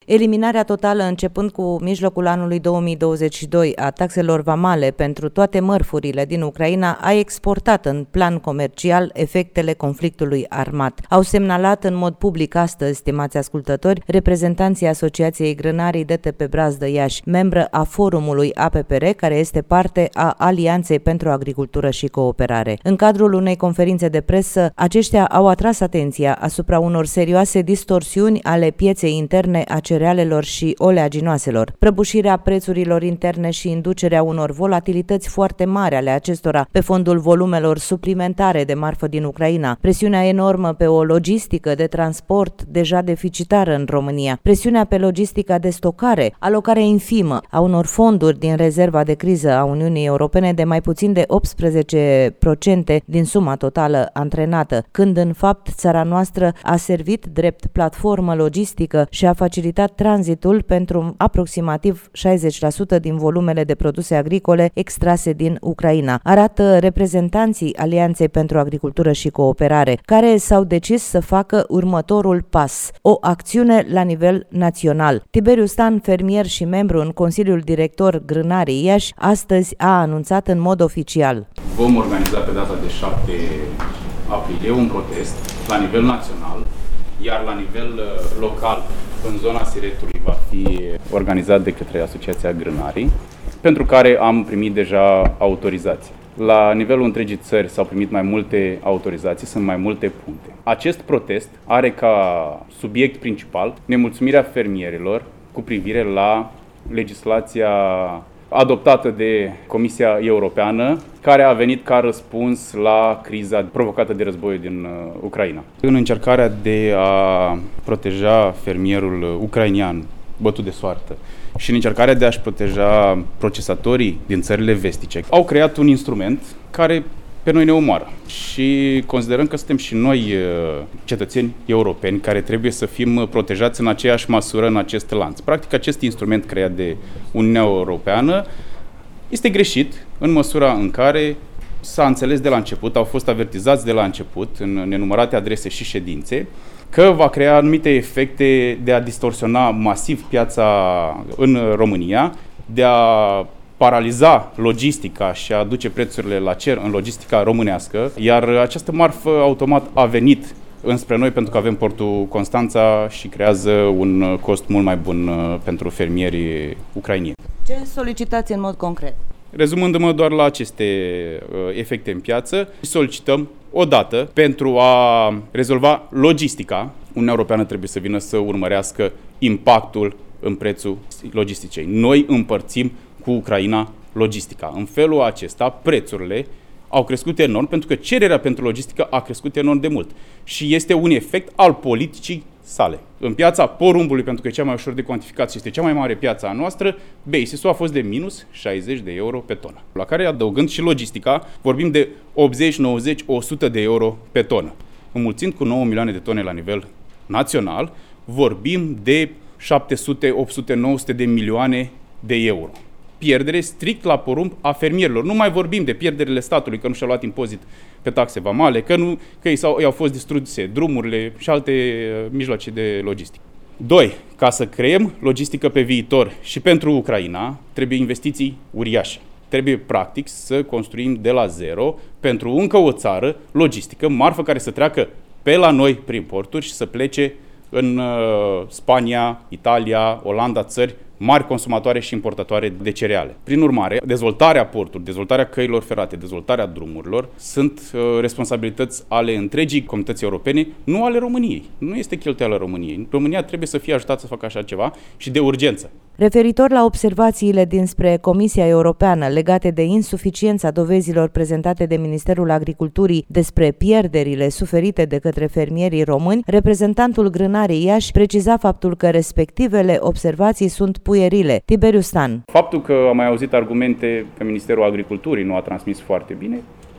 Eliminarea totală începând cu mijlocul anului 2022 a taxelor vamale pentru toate mărfurile din Ucraina a exportat în plan comercial efectele conflictului armat. Au semnalat în mod public astăzi, stimați ascultători, reprezentanții Asociației Grânarii DTP Brazdă Iași, membră a forumului APPR, care este parte a Alianței pentru Agricultură și Cooperare. În cadrul unei conferințe de presă, aceștia au atras atenția asupra unor serioase distorsiuni ale pieței interne a cerealelor și oleaginoaselor, prăbușirea prețurilor interne și inducerea unor volatilități foarte mari ale acestora pe fondul volumelor suplimentare de marfă din Ucraina, presiunea enormă pe o logistică de transport deja deficitară în România, presiunea pe logistica de stocare, alocarea infimă a unor fonduri din rezerva de criză a Uniunii Europene de mai puțin de 18% din suma totală antrenată, când în fapt țara noastră a servit drept platformă logistică și a facilitat tranzitul pentru aproximativ 60% din volumele de produse agricole extrase din Ucraina, arată reprezentanții Alianței pentru Agricultură și Cooperare, care s-au decis să facă următorul pas, o acțiune la nivel național. Tiberiu Stan, fermier și membru în Consiliul Director Grânarii Iași, astăzi a anunțat în mod oficial: vom organiza pe data de 7 aprilie un protest la nivel național, iar la nivel local, în zona Siretului, va fi organizat de către Asociația Grânarii, pentru care am primit deja autorizații. La nivelul întregii țări s-au primit mai multe autorizații, sunt mai multe puncte. Acest protest are ca subiect principal nemulțumirea fermierilor cu privire la legislația adoptată de Comisia Europeană, care a venit ca răspuns la criza provocată de războiul din Ucraina. În încercarea de a proteja fermierul ucrainian bătut de soartă și în încercarea de a-și proteja procesatorii din țările vestice, au creat un instrument care pe noi ne omoară. Și considerăm că suntem și noi cetățeni europeni care trebuie să fim protejați în aceeași măsură în acest lanț. Practic, acest instrument creat de Uniunea Europeană este greșit în măsura în care s-a înțeles de la început, au fost avertizați de la început în nenumărate adrese și ședințe, că va crea anumite efecte de a distorsiona masiv piața în România, de a paraliza logistica și a duce prețurile la cer în logistica românească, iar această marfă automat a venit înspre noi pentru că avem portul Constanța și creează un cost mult mai bun pentru fermierii ucrainieni. Ce solicitați în mod concret? Rezumându-mă doar la aceste efecte în piață, solicităm odată pentru a rezolva logistica. Uniunea Europeană trebuie să vină să urmărească impactul în prețul logisticei. Noi împărțim cu Ucraina logistica. În felul acesta, prețurile au crescut enorm pentru că cererea pentru logistică a crescut enorm de mult și este un efect al politicii sale. În piața porumbului, pentru că e cea mai ușor de cuantificat și este cea mai mare piață a noastră, basis-ul a fost de minus 60 de euro pe tonă, la care adăugând și logistica, vorbim de 80, 90, 100 de euro pe tonă. Înmulțind cu 9 milioane de tone la nivel național, vorbim de 700, 800, 900 de milioane de euro. Pierdere strict la porumb a fermierilor. Nu mai vorbim de pierderile statului, că nu și-a luat impozit pe taxe vamale, că i-au fost distruse drumurile și alte mijloace de logistică. 2. Ca să creăm logistică pe viitor și pentru Ucraina, trebuie investiții uriașe. Trebuie, practic, să construim de la zero pentru încă o țară logistică, marfă care să treacă pe la noi prin porturi și să plece în Spania, Italia, Olanda, țări mari consumatoare și importatoare de cereale. Prin urmare, dezvoltarea porturilor, dezvoltarea căilor ferate, dezvoltarea drumurilor sunt responsabilități ale întregii comunități europene, nu ale României. Nu este cheltuială României. România trebuie să fie ajutată să facă așa ceva și de urgență. Referitor la observațiile dinspre Comisia Europeană legate de insuficiența dovezilor prezentate de Ministerul Agriculturii despre pierderile suferite de către fermierii români, reprezentantul Grânarii Iași preciza faptul că respectivele observații sunt puierile. Tiberiu Stan. Faptul că am mai auzit argumente că Ministerul Agriculturii nu a transmis foarte bine,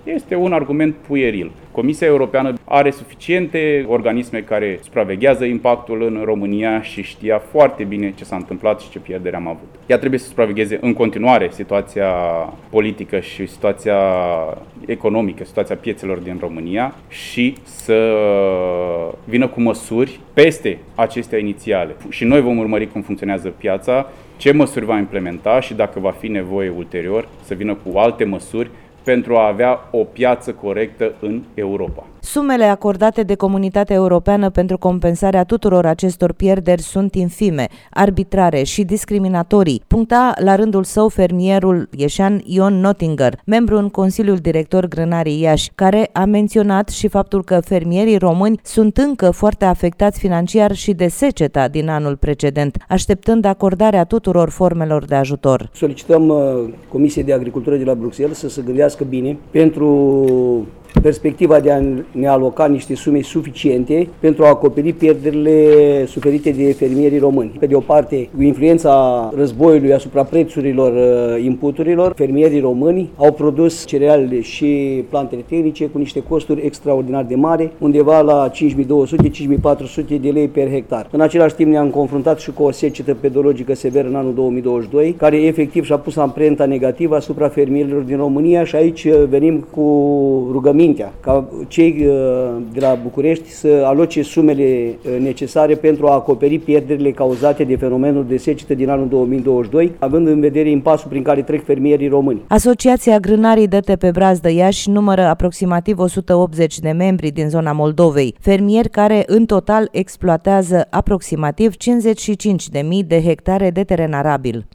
Este un argument pueril. Comisia Europeană are suficiente organisme care supraveghează impactul în România și știa foarte bine ce s-a întâmplat și ce pierdere am avut. Ea trebuie să supravegheze în continuare situația politică și situația economică, situația piețelor din România și să vină cu măsuri peste acestea inițiale. Și noi vom urmări cum funcționează piața, ce măsuri va implementa și dacă va fi nevoie ulterior să vină cu alte măsuri pentru a avea o piață corectă în Europa. Sumele acordate de Comunitatea Europeană pentru compensarea tuturor acestor pierderi sunt infime, arbitrare și discriminatorii, puncta la rândul său fermierul ieșean Ion Nottinger, membru în Consiliul Director Grânarii Iași, care a menționat și faptul că fermierii români sunt încă foarte afectați financiar și de seceta din anul precedent, așteptând acordarea tuturor formelor de ajutor. Solicităm Comisiei de Agricultură de la Bruxelles să se gândească bine pentru perspectiva de a ne aloca niște sume suficiente pentru a acoperi pierderile suferite de fermierii români. Pe de o parte, cu influența războiului asupra prețurilor inputurilor, fermierii români au produs cerealele și plantele tehnice cu niște costuri extraordinar de mari, undeva la 5200-5400 de lei per hectar. În același timp ne-am confruntat și cu o secetă pedologică severă în anul 2022, care efectiv și-a pus amprenta negativă asupra fermierilor din România și aici venim cu rugămintea ca cei de la București să aloce sumele necesare pentru a acoperi pierderile cauzate de fenomenul de secetă din anul 2022, având în vedere impasul prin care trec fermierii români. Asociația Grânarii Dete pe Brazdă Iași numără aproximativ 180 de membri din zona Moldovei, fermieri care în total exploatează aproximativ 55.000 de hectare de teren arabil.